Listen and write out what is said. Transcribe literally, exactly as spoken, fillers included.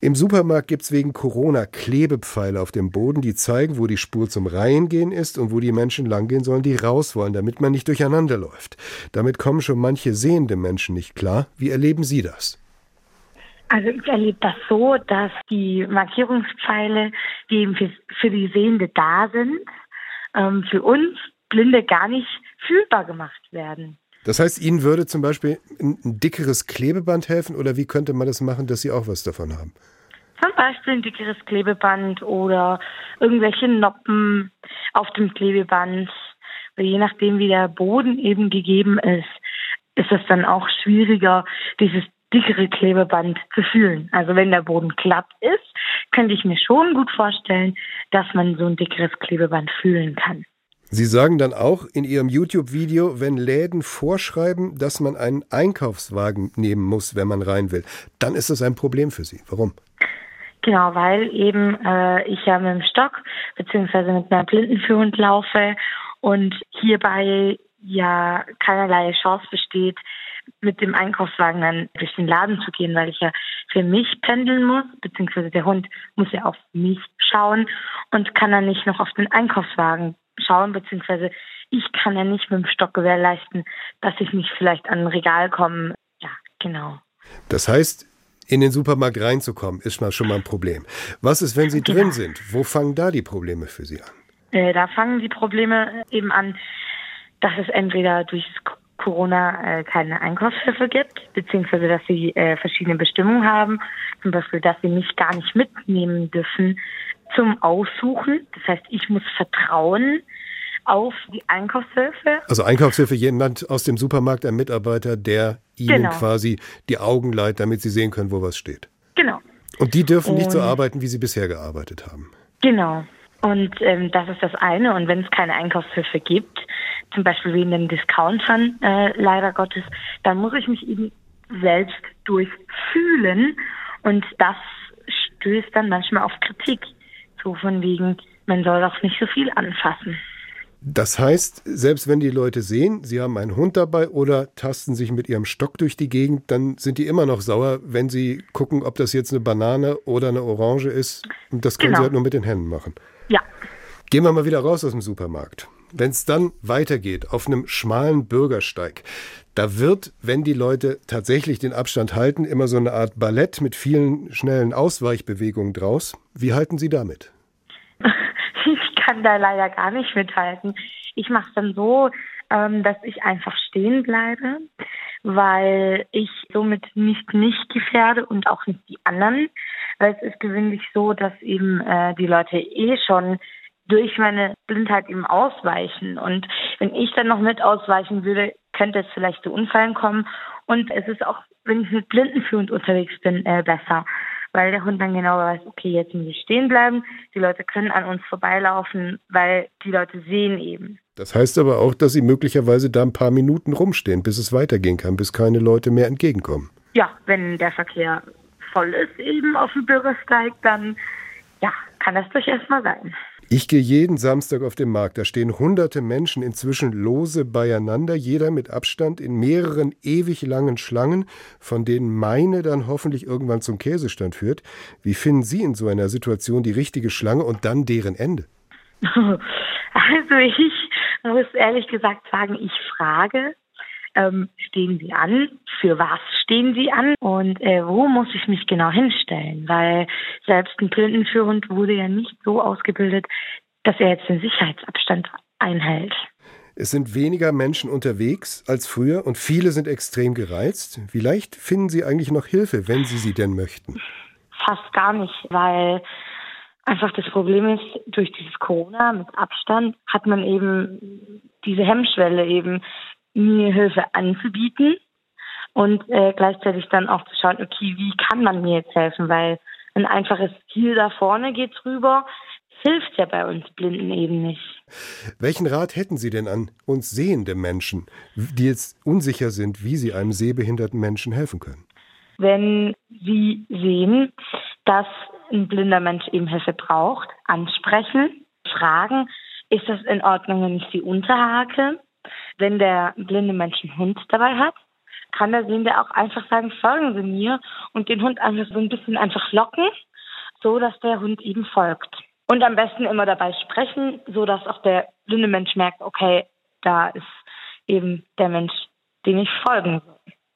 Im Supermarkt gibt es wegen Corona Klebepfeile auf dem Boden, die zeigen, wo die Spur zum Reingehen ist und wo die Menschen langgehen sollen, die raus wollen, damit man nicht durcheinander läuft. Damit kommen schon manche sehende Menschen nicht klar. Wie erleben Sie das? Also ich erlebe das so, dass die Markierungspfeile, die eben für, für die Sehende da sind, ähm, für uns Blinde gar nicht fühlbar gemacht werden. Das heißt, Ihnen würde zum Beispiel ein, ein dickeres Klebeband helfen oder wie könnte man das machen, dass Sie auch was davon haben? Zum Beispiel ein dickeres Klebeband oder irgendwelche Noppen auf dem Klebeband. Je nachdem, wie der Boden eben gegeben ist, ist es dann auch schwieriger, dieses dickere Klebeband zu fühlen. Also wenn der Boden glatt ist, könnte ich mir schon gut vorstellen, dass man so ein dickeres Klebeband fühlen kann. Sie sagen dann auch in Ihrem YouTube-Video, wenn Läden vorschreiben, dass man einen Einkaufswagen nehmen muss, wenn man rein will, dann ist das ein Problem für Sie. Warum? Genau, weil eben äh, ich ja mit dem Stock beziehungsweise mit einer Blindenführhund laufe und hierbei ja keinerlei Chance besteht, mit dem Einkaufswagen dann durch den Laden zu gehen, weil ich ja für mich pendeln muss, beziehungsweise der Hund muss ja auf mich schauen und kann dann nicht noch auf den Einkaufswagen schauen, beziehungsweise ich kann ja nicht mit dem Stock gewährleisten, dass ich nicht vielleicht an ein Regal komme. Ja, genau. Das heißt, in den Supermarkt reinzukommen, ist mal schon mal ein Problem. Was ist, wenn Sie genau. drin sind? Wo fangen da die Probleme für Sie an? Äh, da fangen die Probleme eben an, dass es entweder durch Corona äh, keine Einkaufshilfe gibt, beziehungsweise dass sie äh, verschiedene Bestimmungen haben, zum Beispiel, dass sie mich gar nicht mitnehmen dürfen zum Aussuchen. Das heißt, ich muss vertrauen auf die Einkaufshilfe. Also Einkaufshilfe, jemand aus dem Supermarkt, ein Mitarbeiter, der Ihnen genau. quasi die Augen leiht, damit Sie sehen können, wo was steht. Genau. Und die dürfen Und nicht so arbeiten, wie sie bisher gearbeitet haben. Genau. Und ähm, das ist das eine. Und wenn es keine Einkaufshilfe gibt, zum Beispiel wie in den Discountern, äh, leider Gottes, dann muss ich mich eben selbst durchfühlen. Und das stößt dann manchmal auf Kritik. So von wegen, man soll doch nicht so viel anfassen. Das heißt, selbst wenn die Leute sehen, sie haben einen Hund dabei oder tasten sich mit ihrem Stock durch die Gegend, dann sind die immer noch sauer, wenn sie gucken, ob das jetzt eine Banane oder eine Orange ist. Und das können genau. sie halt nur mit den Händen machen. Ja. Gehen wir mal wieder raus aus dem Supermarkt. Wenn es dann weitergeht, auf einem schmalen Bürgersteig, da wird, wenn die Leute tatsächlich den Abstand halten, immer so eine Art Ballett mit vielen schnellen Ausweichbewegungen draus. Wie halten Sie damit? Ich kann da leider gar nicht mithalten. Ich mache es dann so, ähm, dass ich einfach stehen bleibe, weil ich somit nicht mich gefährde und auch nicht die anderen. Weil es ist gewöhnlich so, dass eben äh, die Leute eh schon durch meine Blindheit eben ausweichen. Und wenn ich dann noch mit ausweichen würde, könnte es vielleicht zu Unfällen kommen. Und es ist auch, wenn ich mit Blindenführhund unterwegs bin, äh, besser. Weil der Hund dann genau weiß, okay, jetzt muss ich stehen bleiben. Die Leute können an uns vorbeilaufen, weil die Leute sehen eben. Das heißt aber auch, dass Sie möglicherweise da ein paar Minuten rumstehen, bis es weitergehen kann, bis keine Leute mehr entgegenkommen. Ja, wenn der Verkehr voll ist eben auf dem Bürgersteig, dann ja, kann das durchaus mal sein. Ich gehe jeden Samstag auf den Markt. Da stehen hunderte Menschen inzwischen lose beieinander, jeder mit Abstand in mehreren ewig langen Schlangen, von denen meine dann hoffentlich irgendwann zum Käsestand führt. Wie finden Sie in so einer Situation die richtige Schlange und dann deren Ende? Also ich muss ehrlich gesagt sagen, ich frage, ähm, stehen Sie an? Für was stehen Sie an? Und äh, wo muss ich mich genau hinstellen? Weil selbst ein Blindenführhund wurde ja nicht so ausgebildet, dass er jetzt den Sicherheitsabstand einhält. Es sind weniger Menschen unterwegs als früher und viele sind extrem gereizt. Wie leicht finden Sie eigentlich noch Hilfe, wenn Sie sie denn möchten? Fast gar nicht, weil einfach das Problem ist, durch dieses Corona mit Abstand hat man eben diese Hemmschwelle eben, mir Hilfe anzubieten und äh, gleichzeitig dann auch zu schauen, okay, wie kann man mir jetzt helfen, weil ein einfaches hier da vorne geht's rüber, hilft ja bei uns Blinden eben nicht. Welchen Rat hätten Sie denn an uns sehende Menschen, die jetzt unsicher sind, wie sie einem sehbehinderten Menschen helfen können? Wenn Sie sehen, dass ein blinder Mensch eben Hilfe braucht, ansprechen, fragen, ist das in Ordnung, wenn ich Sie unterhake? Wenn der blinde Mensch einen Hund dabei hat, kann der Sehende auch einfach sagen, folgen Sie mir und den Hund einfach so ein bisschen einfach locken, so dass der Hund eben folgt. Und am besten immer dabei sprechen, so dass auch der blinde Mensch merkt, okay, da ist eben der Mensch, dem ich folgen soll.